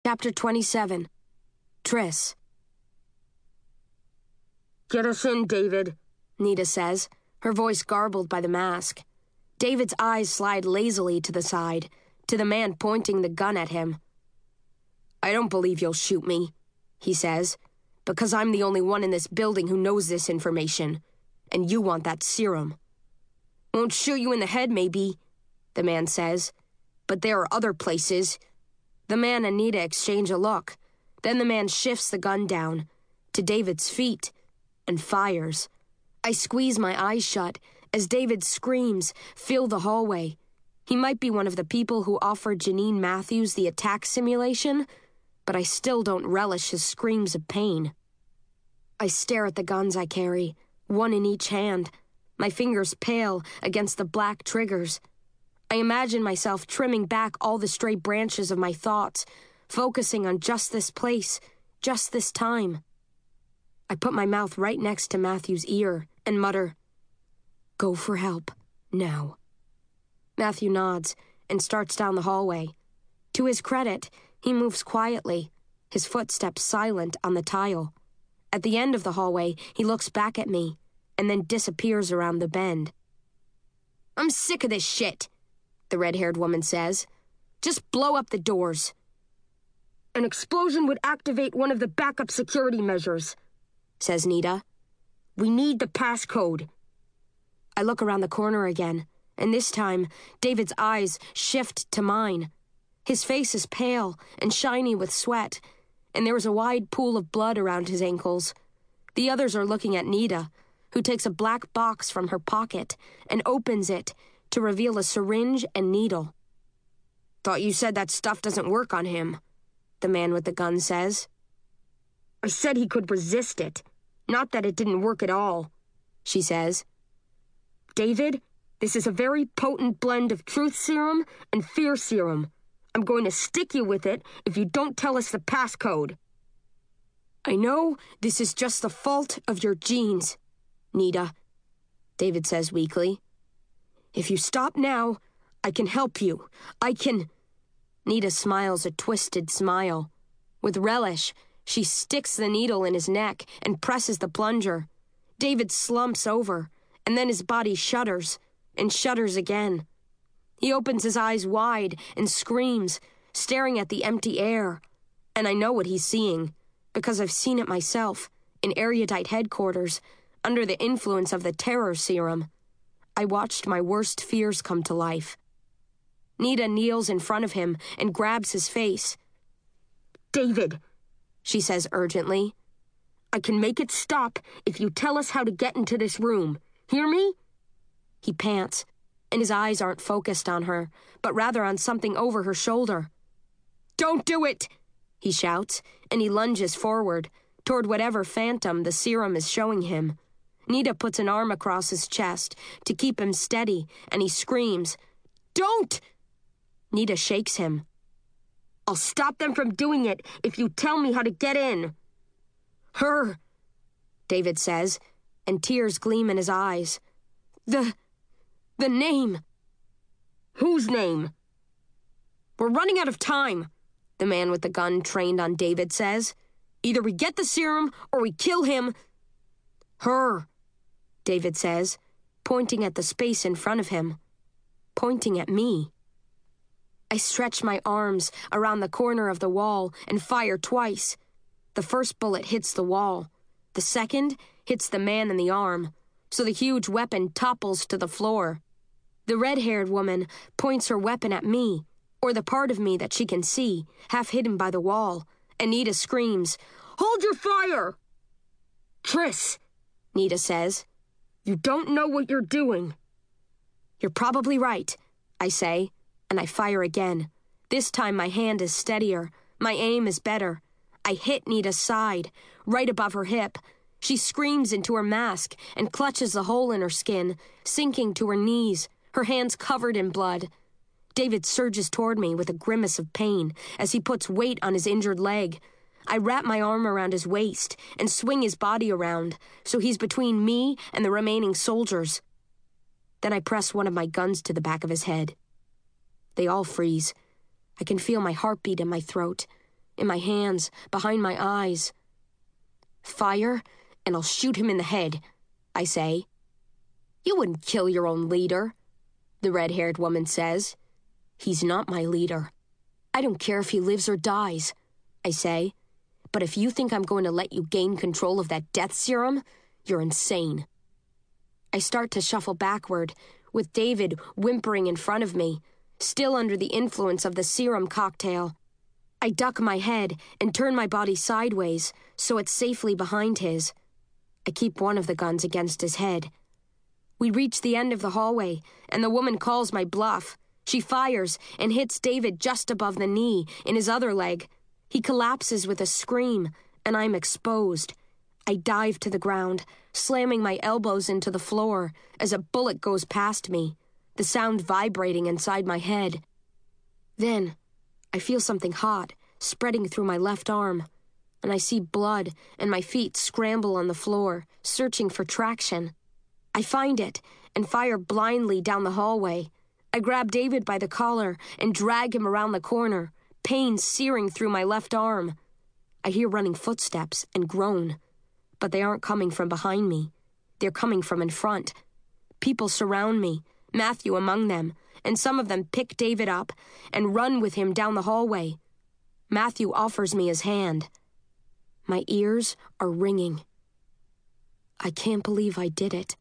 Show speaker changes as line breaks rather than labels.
Chapter 27. Triss.
"Get us in, David,"
Nita says, her voice garbled by the mask. David's eyes slide lazily to the side, to the man pointing the gun at him.
"I don't believe you'll shoot me," he says, "because I'm the only one in this building who knows this information, and you want that serum." "Won't shoot you in the head, maybe," the man says, "but there are other places." The man and Nita exchange a look. Then the man shifts the gun down, to David's feet, and fires. I squeeze my eyes shut as David screams, fill the hallway. He might be one of the people who offered Janine Matthews the attack simulation, but I still don't relish his screams of pain. I stare at the guns I carry, one in each hand, my fingers pale against the black triggers. I imagine myself trimming back all the stray branches of my thoughts, focusing on just this place, just this time. I put my mouth right next to Matthew's ear and mutter, "Go for help, now." Matthew nods and starts down the hallway. To his credit, he moves quietly, his footsteps silent on the tile. At the end of the hallway, he looks back at me and then disappears around the bend. "I'm sick of this shit," the red-haired woman says. "Just blow up the doors." "An explosion would activate one of the backup security measures," says Nita. "We need the passcode." I look around the corner again, and this time, David's eyes shift to mine. His face is pale and shiny with sweat, and there is a wide pool of blood around his ankles. The others are looking at Nita, who takes a black box from her pocket and opens it to reveal a syringe and needle. "Thought you said that stuff doesn't work on him," the man with the gun says. "I said he could resist it, not that it didn't work at all," she says. "David, this is a very potent blend of truth serum and fear serum. I'm going to stick you with it if you don't tell us the passcode." "I know this is just the fault of your genes, Nita," David says weakly. "If you stop now, I can help you. I can—" Nita smiles a twisted smile. With relish, she sticks the needle in his neck and presses the plunger. David slumps over, and then his body shudders, and shudders again. He opens his eyes wide and screams, staring at the empty air. And I know what he's seeing, because I've seen it myself, in Erudite headquarters, under the influence of the terror serum. I watched my worst fears come to life. Nita kneels in front of him and grabs his face. "David," she says urgently, "I can make it stop if you tell us how to get into this room. Hear me?" He pants, and his eyes aren't focused on her, but rather on something over her shoulder. "Don't do it!" he shouts, and he lunges forward, toward whatever phantom the serum is showing him. Nita puts an arm across his chest to keep him steady, and he screams, "Don't!" Nita shakes him. "I'll stop them from doing it if you tell me how to get in." "Her," David says, and tears gleam in his eyes. The name." "Whose name?" "We're running out of time," the man with the gun trained on David says. "Either we get the serum or we kill him." "Her," David says, pointing at the space in front of him, pointing at me. I stretch my arms around the corner of the wall and fire twice. The first bullet hits the wall. The second hits the man in the arm, so the huge weapon topples to the floor. The red-haired woman points her weapon at me, or the part of me that she can see, half hidden by the wall. Nita screams, "Hold your fire!" "Triss," Nita says, "you don't know what you're doing." "You're probably right," I say, and I fire again. This time my hand is steadier. My aim is better. I hit Nita's side, right above her hip. She screams into her mask and clutches the hole in her skin, sinking to her knees, her hands covered in blood. David surges toward me with a grimace of pain as he puts weight on his injured leg. I wrap my arm around his waist and swing his body around, so he's between me and the remaining soldiers. Then I press one of my guns to the back of his head. They all freeze. I can feel my heartbeat in my throat.
in my hands, behind my eyes. Fire, and I'll shoot him in the head, I say. You wouldn't kill your own leader, the red-haired woman says. He's not my leader. I don't care if he lives or dies, I say. But if you think I'm going to let you gain control of that death serum, you're insane. I start to shuffle backward, with David whimpering in front of me, still under the influence of the serum cocktail. I duck my head and turn my body sideways so it's safely behind his. I keep one of the guns against his head. We reach the end of the hallway, and the woman calls my bluff. She fires and hits David just above the knee, in his other leg. He collapses with a scream, and I'm exposed. I dive to the ground, slamming my elbows into the floor as a bullet goes past me, the sound vibrating inside my head. Then, I feel something hot spreading through my left arm, and I see blood, and my feet scramble on the floor, searching for traction. I find it and fire blindly down the hallway. I grab David by the collar and drag him around the corner, pain searing through my left arm. I hear running footsteps and groan, but they aren't coming from behind me. They're coming from in front. People surround me, Matthew among them, and some of them pick David up and run with him down the hallway. Matthew offers me his hand. My ears are ringing. I can't believe I did it.